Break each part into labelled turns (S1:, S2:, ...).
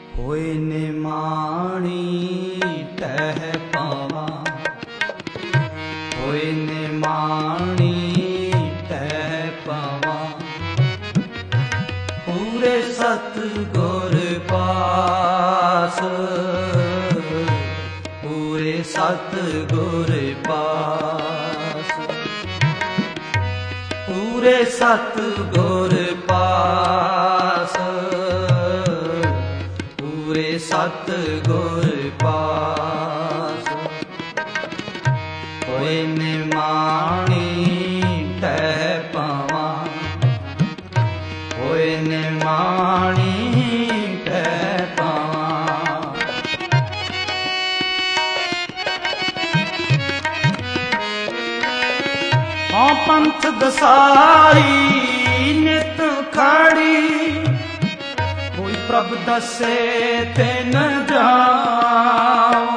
S1: ਹੋਏ ਨਿਮਾਣੀ ਟਹਿ ਪਾਵਾਂ, ਹੋਏ ਨਿਮਾਣੀ ਟਹਿ ਪਾਵਾਂ। ਪੂਰੇ ਸਤਿਗੁਰ ਪਾਸ, ਪੂਰੇ ਸਤਿਗੁਰ ਪਾਸ, ਪੂਰੇ ਸਤਿਗੁਰ ਪਾਸ, ਪੂਰੇ ਸਤਿਗੁਰ ਪਾਸ। ਹੋਏ ਨਿਮਾਣੀ ਟਹਿ ਪਾਵਾਂ, ਹੋਏ ਨਿਮਾਣੀ ਟਹਿ ਪਾਵਾਂ। ਹਾਂ ਪੰਥ ਦਸਾਰੀ ਨਿਤ ਖੜੀ, ਕੋਈ ਪ੍ਰਭ ਦੱਸੇ ਤਿਨ ਜਾਉ।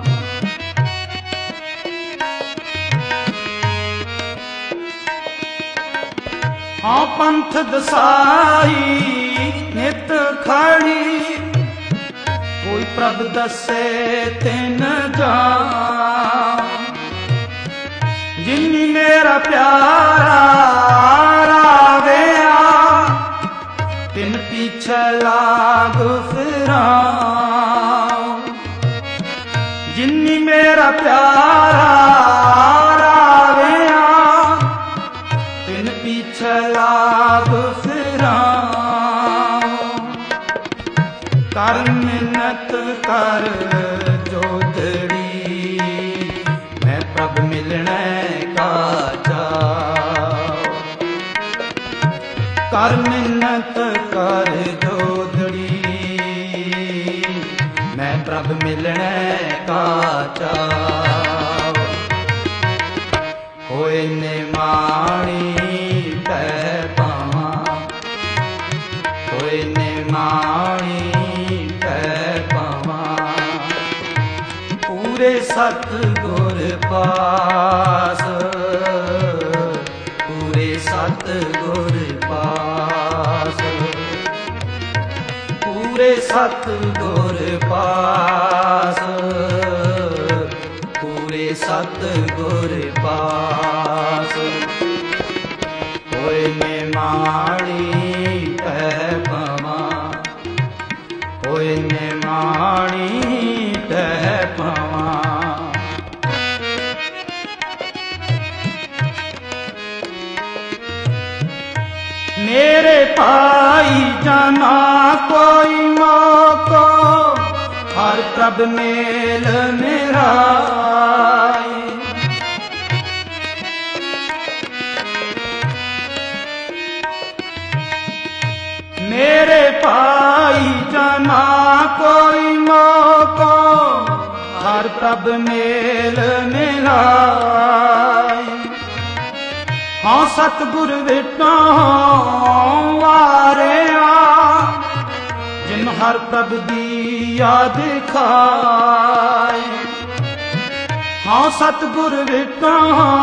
S1: ਹਾਂ ਪੰਥ ਦਸਾਈ ਨਿਤ ਖੜੀ, ਕੋਈ ਪ੍ਰਭ ਦੱਸੇ ਤਿਨ ਜਾਉ। ਜਿਨੀ ਮੇਰਾ ਪਿਆਰਾ ਰਾਵਿਆ, ਤਿਨ ਪਿਛੇ ਲਾਗ ਫਿਰਾਂ। ਜਿਨੀ ਮੇਰਾ ਪਿਆਰਾ ਰਾਵਿਆ, ਤਿਨ ਪਿਛੇ ਲਾਗ ਫਿਰਾਂ। ਕਰ ਮਿੰਨਤ ਕਰ ਜੋਦੜੀ, ਮੈਂ ਪ੍ਰਭ ਮਿਲਣੇ ਕਾ ਚਾਉ। ਕਰ ਮਿੰਨਤ ਕਰ ਜੋਦੜੀ, ਮੈਂ ਪ੍ਰਭ ਮਿਲਣੇ ਕਾ ਚਾਉ। ਹੋਏ ਨਿਮਾਣੀ ਟਹਿ ਪਾਵਾਂ, ਹੋਏ ਨਿਮਾਣੀ ਟਹਿ ਪਾਵਾਂ। ਪੂਰੇ ਸਤਿਗੁਰ ਪਾਸ, ਪੂਰੇ ਸਤਿਗੁਰ ਪਾਸ, ਪੂਰੇ ਸਤਿਗੁਰ ਪਾਸ, ਪੂਰੇ ਸਤਿਗੁਰ ਪਾਸ। ਹੋਏ ਨਿਮਾਣੀ ਟਹਿ ਪਾਵਾਂ, ਹੋਏ ਨਿਮਾਣੀ ਟਹਿ ਪਾਵਾਂ। ਮੇਰੇ ਭਾਈ ਜਾਨਾ ਕੋਈ ਮੌਕੋ, ਹਰ ਪ੍ਰਭ ਮੇਲ ਮਿਲਾਈ। ਮੇਰੇ ਭਾਈ ਜਾਨਾ ਕੋਈ ਮੌਕੋ, ਹਰ ਪ੍ਰਭ ਮੇਲ ਮਿਲਾਈ। ਹਾਂ ਸਤਿਗੁਰ ਵਿਟੋ ਵਾਰਿਆ, ਜਿਨ ਹਰ ਪ੍ਰਭ ਦੀ ਯਾਦ ਖਾਏ। ਹਾਂ ਸਤਿਗੁਰ ਵਿਟੋ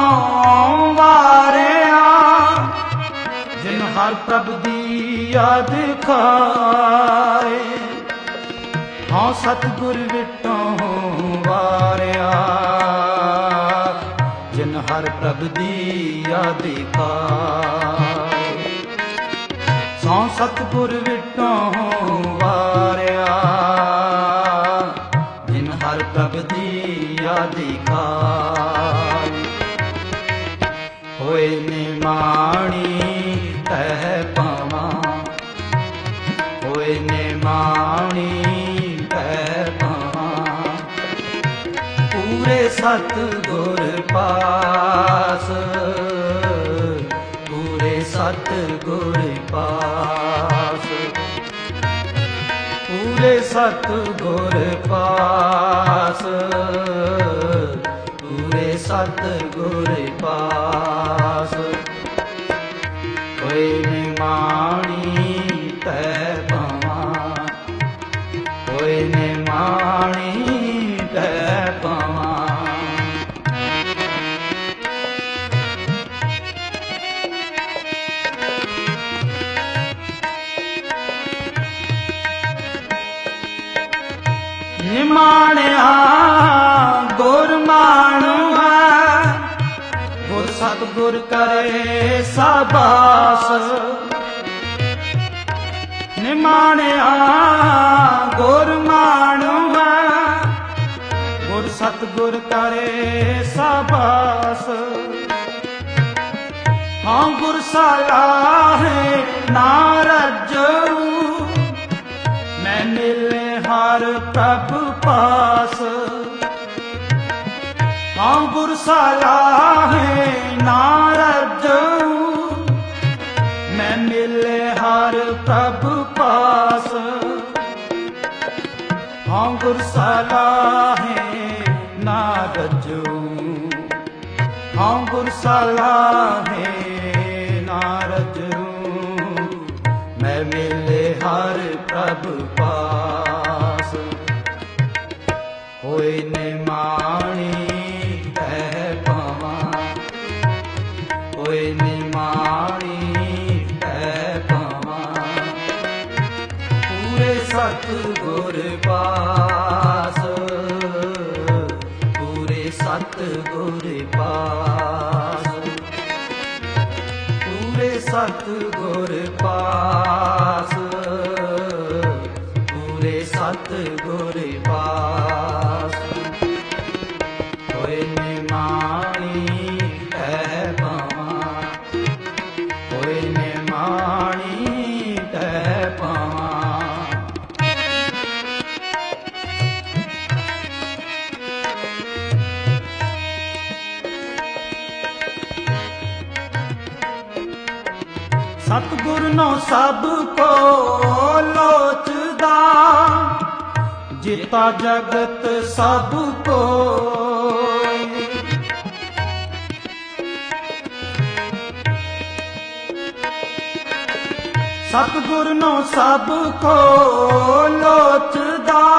S1: ਵਾਰਿਆ, ਜਿਨ ਹਰ ਪ੍ਰਭ ਦੀ ਯਾਦ ਖਾਏ। ਹਾਂ ਸਤਿਗੁਰ ਵਿਟੋ ਵਾਰਿਆ, ਜਿਨ ਹਰ ਪ੍ਰਭ ਦੀ ਯਾਦ ਖਾਏ। ਸੋ ਸਤਿਗੁਰ ਵਿਟੋ ਵਾਰਿਆ, ਜਿਨ ਹਰ ਪ੍ਰਭ ਦੀ ਯਾਦ ਖਾਏ। ਹੋਏ ਨਿਮਾਣੀ ਟਹਿ ਪਾਵਾਂ, ਹੋਏ ਨਿਮਾਣੀ ਟਹਿ ਪਾਵਾਂ। ਪੂਰੇ ਸਤਿਗੁਰ ਪਾਸ, ਪੂਰੇ ਸਤਿਗੁਰ ਪਾਸ, ਪੂਰੇ ਸਤਿਗੁਰ ਪਾਸ, ਪੂਰੇ ਸਤਿਗੁਰ ਪਾਸ। ਹੋਏ ਨਿਮਾਣੀ ਟਹਿ ਪਾਵਾਂ, ਹੋਏ ਨਿਮਾਣੀ ਟਹਿ ਪਾਵਾਂ। ਨਿਮਾਣਿਆ ਗੁਰ ਮਾਣਵਾ ਗੁਰ ਸਤਿਗੁਰ ਕਰੇ ਸਾਬਾਸ ਨਿਮਾਣਿਆ ਗੁਰ ਮਾਣਵਾ ਗੁਰ ਸਤਿਗੁਰ ਕਰੇ ਸਾਬਾਸ ਹਾਂ ਗੁਰ ਸਲਾਹੇ ਨਾ ਰੱਜੂ ਮੈਂ ਮਿਲੇ ਹਰ ਪ੍ਰਭ ਪਾਸ ਹਾਂ ਗੁਰ ਸਲਾਹੇ ਨਾ ਰੱਜੂ ਮੈਂ ਮਿਲੇ ਹਰ ਪ੍ਰਭ ਪਾਸ ਹਾਂ ਗੁਰ ਸਲਾਹੇ ਨਾ ਰੱਜੂ ਹਾਂ ਗੁਰ ਸਲਾਹੇ ਨਾ ਰੱਜੂ ਮੈਂ ਮਿਲੇ ਹਰ ਪ੍ਰਭ ਪਾਸ ਹੋਏ ਨਿਮਾਣੀ ਤੈ ਪਾਵਾਂ ਹੋਏ ਨਿਮਾਣੀ ਤੈ ਪਾਵਾਂ ਪੂਰੇ ਸਤਿਗੁਰ ਪਾਸ ਪੂਰੇ ਸਤਿਗੁਰ ਪਾਸ ਪੂਰੇ ਸਤਿਗੁਰ ਪਾਸ ਪੂਰੇ ਸਤਿਗੁਰ ਪਾਸ ਹੋਏ ਨਿਮਾਣੀ ਤੈ ਪਾਵਾਂ ਹੋਏ ਨਿਮਾਣੀ ਤੈ ਪਾਵਾਂ ਸਤਿਗੁਰ ਨੋ ਸਭ ਕੋ ਲੋਚਦਾ ਜਿਤਾ ਜਗਤ ਸਭ ਕੋਇ ਸਤਿਗੁਰ ਨੋ ਸਭ ਕੋ ਲੋਚਦਾ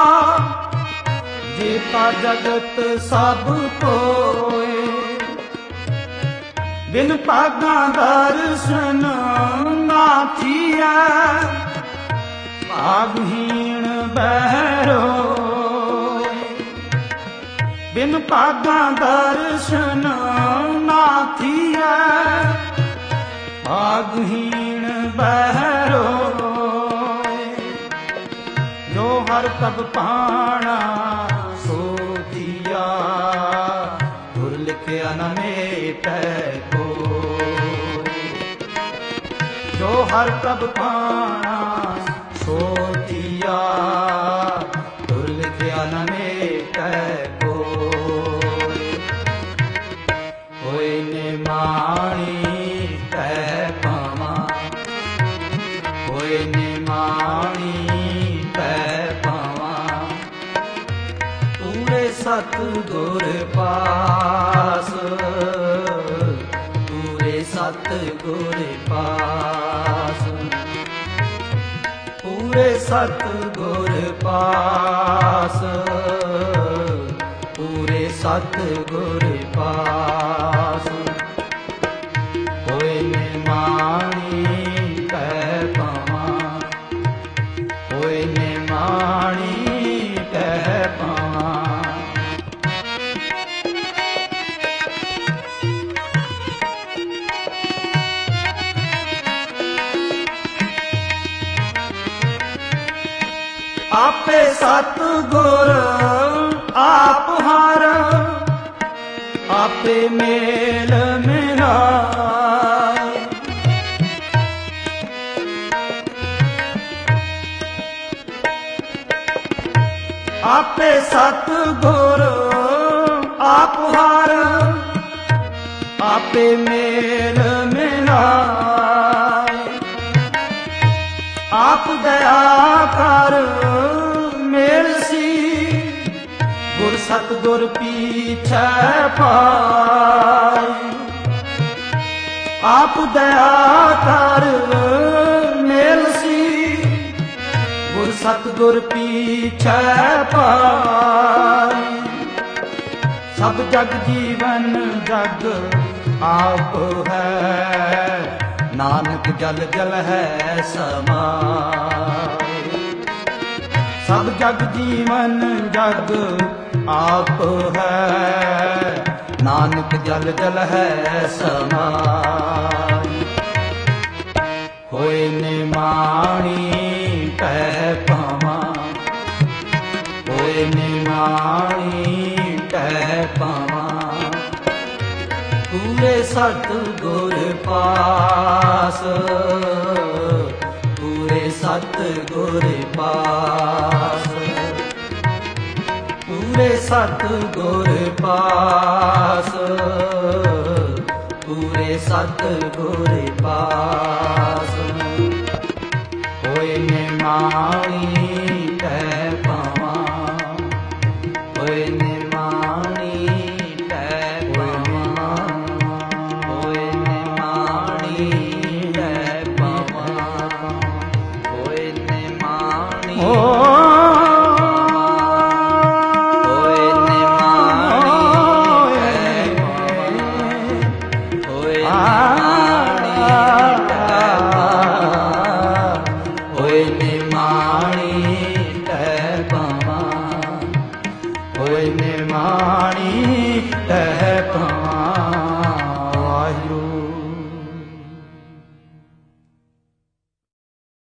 S1: ਜਿਤਾ ਜਗਤ ਸਭ ਕੋਇ ਬਿਨ ਭਾਗਾਂ ਦਰਸ਼ਨ ਨਾ ਥੀਐ ਭਾਗਹੀਣ ਬਹਿਰੋ ਬਿਨ ਭਾਗਾਂ ਦਰਸ਼ਨ ਨਾ ਥੀਐ ਭਾਗਹੀਣ ਬਹਿਰੋ ਜੋ ਹਰ ਤਬ ਪਾਣਾ ਸੋ ਥੀਆ ਗੁਰ ਲਿਖਿਆ ਨ ਮੇਟੈ ਜੋ ਹਰ ਪ੍ਰਭ ਪਾਣਾ ਸੋ ਥੀਆ ਗੁਰ ਲਿਖਿਆ ਨ ਮੇਟੈ ਕੋਇ ਹੋਏ ਨਿਮਾਣੀ ਤੈ ਪਾਵਾਂ ਹੋਏ ਨਿਮਾਣੀ ਤੈ ਪਾਵਾਂ ਪੂਰੇ ਸਤਿਗੁਰ ਪਾਸ ਪੂਰੇ ਸਤਿਗੁਰ ਪਾਸ ਪੂਰੇ ਸਤਿਗੁਰ ਪਾਸ ਪੂਰੇ ਸਤਿਗੁਰ ਪਾਸ ਹੋਏ ਨਿਮਾਣੀ ਤੈ ਪਾਵਾਂ ਹੋਏ ਨਿਮਾਣੀ ਤੈ ਪਾਵਾਂ ਆਪੇ ਸਤਿਗੁਰ ਆਪ ਹਰ ਆਪੇ ਮੇਲ ਮਿਲਾਇ ਆਪੇ ਸਤਿਗੁਰ ਆਪ ਹਰ ਆਪੇ ਮੇਲ ਮਿਲਾਇ ਆਪ ਦਇਆ ਕਰ ਮੇਲ ਸੀ ਗੁਰ ਸਤਿਗੁਰ ਪੀਛੈ ਪਾਇ ਆਪ ਦਇਆ ਕਰ ਮੇਲ ਸੀ ਗੁਰ ਸਤਿਗੁਰ ਪੀਛੈ ਪਾਇ ਸਭ ਜਗ ਜੀਵਨ ਜਗ ਆਪ ਹੈ ਨਾਨਕ ਜਲ ਜਲ ਹੈ ਸਮਾਇ ਸਭ ਜਗ ਜੀਵਨ ਜਗ ਆਪ ਹੈ, ਨਾਨਕ ਜਲ ਜਲ ਹੈ ਸਮਾਈ। ਹੋਏ ਨਿਮਾਣੀ ਟਹਿ ਪਾਵਾਂ, ਹੋਏ ਨਿਮਾਣੀ ਟਹਿ ਪਾਵਾਂ, ਪੂਰੇ ਸਤਿਗੁਰ ਪਾਸ, ਪੂਰੇ ਸਤਿਗੁਰ ਪਾਸ, ਪੂਰੇ ਸਤਿਗੁਰ ਪਾਸ, ਪੂਰੇ ਸਤਿਗੁਰ ਪਾਸ। ਹੋਏ ਨਿਮਾਣੀ ਟਹਿ ਪਾਵਾਂ, ਹੋਏ ਨਿਮਾਣੀ ਟਹਿ ਪਾਵਾਂ, ਹੋਏ ਨਿਮਾਣੀ ਟਹਿ ਪਾਵਾਂ, ਹੋਏ ਨਿਮਾਣੀ ਨਿਮਾਣੀ ਟਹਿ